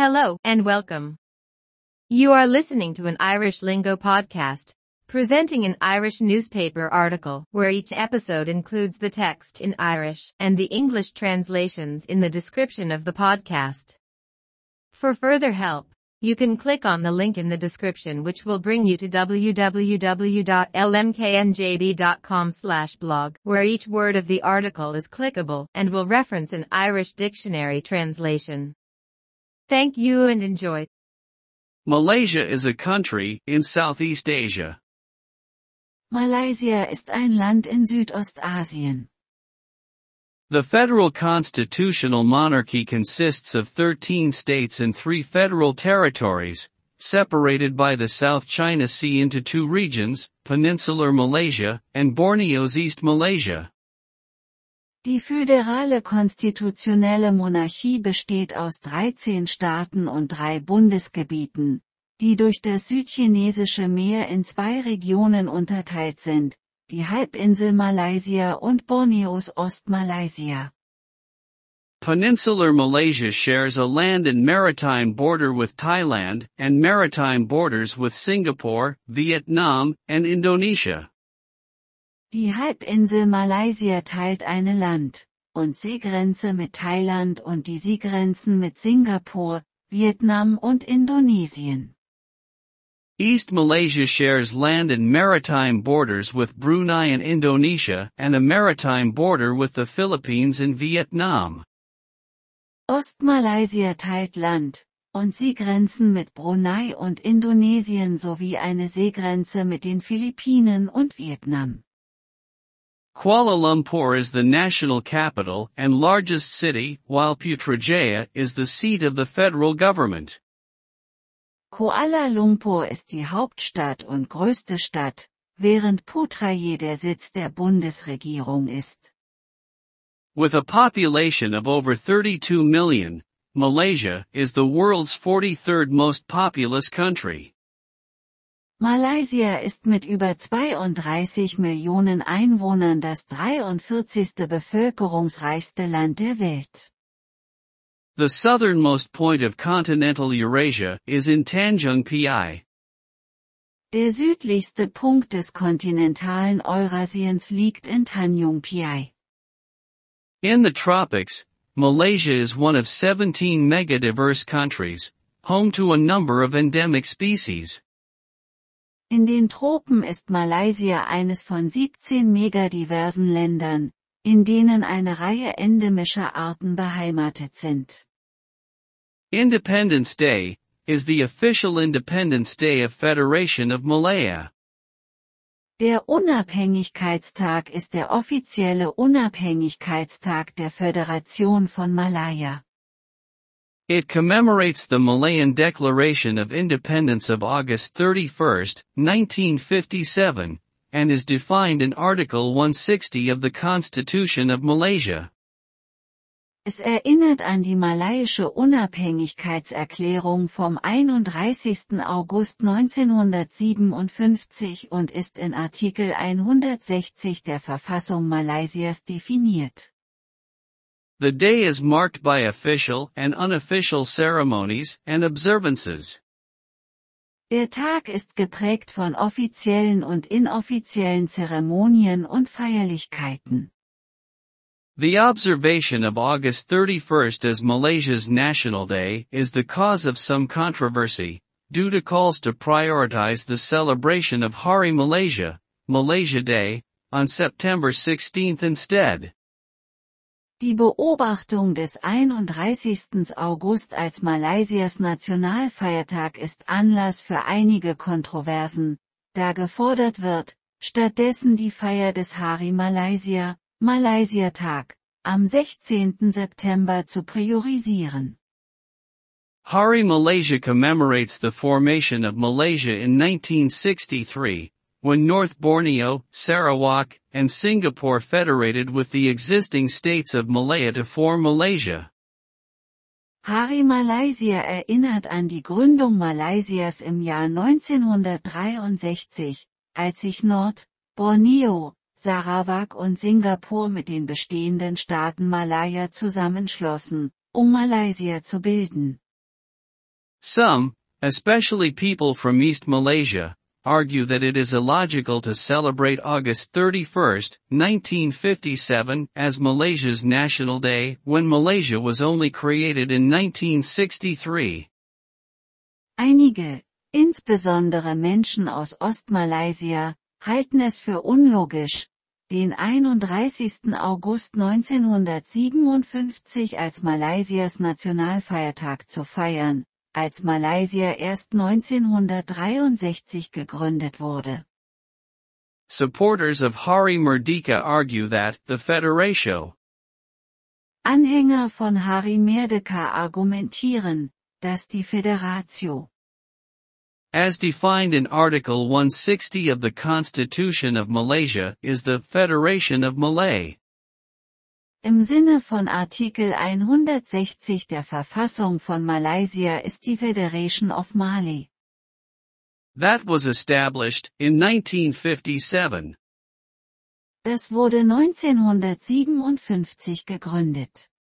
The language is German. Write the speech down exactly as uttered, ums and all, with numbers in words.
Hello, and welcome. You are listening to an Irish Lingo podcast, presenting an Irish newspaper article, where each episode includes the text in Irish and the English translations in the description of the podcast. For further help, you can click on the link in the description, which will bring you to w w w dot l m k n j b dot com slash blog, where each word of the article is clickable and will reference an Irish dictionary translation. Thank you and enjoy. Malaysia is a country in Southeast Asia. Malaysia ist ein Land in Südostasien. The federal constitutional monarchy consists of thirteen states and three federal territories, separated by the South China Sea into two regions, Peninsular Malaysia and Borneo's East Malaysia. Die föderale konstitutionelle Monarchie besteht aus dreizehn Staaten und drei Bundesgebieten, die durch das südchinesische Meer in zwei Regionen unterteilt sind, die Halbinsel Malaysia und Borneos Ostmalaysia. Peninsular Malaysia shares a land and maritime border with Thailand, and maritime borders with Singapore, Vietnam, and Indonesia. Die Halbinsel Malaysia teilt eine Land- und Seegrenze mit Thailand und die Seegrenzen mit Singapur, Vietnam und Indonesien. East Malaysia shares land and maritime borders with Brunei and Indonesia, and a maritime border with the Philippines and Vietnam. Ostmalaysia teilt Land- und Seegrenzen mit Brunei und Indonesien sowie eine Seegrenze mit den Philippinen und Vietnam. Kuala Lumpur is the national capital and largest city, while Putrajaya is the seat of the federal government. Kuala Lumpur ist die Hauptstadt und größte Stadt, während Putrajaya der Sitz der Bundesregierung ist. With a population of over thirty-two million, Malaysia is the world's forty-third most populous country. Malaysia ist mit über zweiunddreißig Millionen Einwohnern das dreiundvierzigste bevölkerungsreichste Land der Welt. The southernmost point of continental Eurasia is in Tanjung Piai. Der südlichste Punkt des kontinentalen Eurasiens liegt in Tanjung Piai. In the tropics, Malaysia is one of seventeen megadiverse countries, home to a number of endemic species. In den Tropen ist Malaysia eines von siebzehn megadiversen Ländern, in denen eine Reihe endemischer Arten beheimatet sind. Independence Day is the official Independence Day of Federation of Malaya. Der Unabhängigkeitstag ist der offizielle Unabhängigkeitstag der Föderation von Malaya. It commemorates the Malayan Declaration of Independence of August thirty-first, nineteen fifty-seven, and is defined in Article one sixty of the Constitution of Malaysia. Es erinnert an die malayische Unabhängigkeitserklärung vom einunddreißigsten August neunzehnhundertsiebenundfünfzig und ist in Artikel hundertsechzig der Verfassung Malaysias definiert. The day is marked by official and unofficial ceremonies and observances. Der Tag ist geprägt von offiziellen und inoffiziellen Zeremonien und Feierlichkeiten. The observation of August thirty-first as Malaysia's National Day is the cause of some controversy, due to calls to prioritize the celebration of Hari Malaysia, Malaysia Day, on September sixteenth instead. Die Beobachtung des einunddreißigsten August als Malaysias Nationalfeiertag ist Anlass für einige Kontroversen, da gefordert wird, stattdessen die Feier des Hari Malaysia, Malaysia-Tag, am sechzehnten September zu priorisieren. Hari Malaysia commemorates the formation of Malaysia in nineteen sixty-three, when North Borneo, Sarawak, and Singapore federated with the existing states of Malaya to form Malaysia. Hari Malaysia erinnert an die Gründung Malaysias im Jahr neunzehnhundertdreiundsechzig, als sich Nord, Borneo, Sarawak und Singapur mit den bestehenden Staaten Malaya zusammenschlossen, um Malaysia zu bilden. Some, especially people from East Malaysia, argue that it is illogical to celebrate August thirty-first, nineteen fifty-seven, as Malaysia's National Day, when Malaysia was only created in nineteen sixty-three. Einige, insbesondere Menschen aus Ostmalaysia, halten es für unlogisch, den einunddreißigsten August neunzehnhundertsiebenundfünfzig als Malaysias Nationalfeiertag zu feiern, als Malaysia erst neunzehnhundertdreiundsechzig gegründet wurde. Supporters of Hari Merdeka argue that the Federatio. Anhänger von Hari Merdeka argumentieren, dass die Federatio, as defined in Article one sixty of the Constitution of Malaysia, is the Federation of Malay. Im Sinne von Artikel hundertsechzig der Verfassung von Malaysia ist die Federation of Mali. That was established in nineteen fifty-seven. Das wurde neunzehnhundertsiebenundfünfzig gegründet.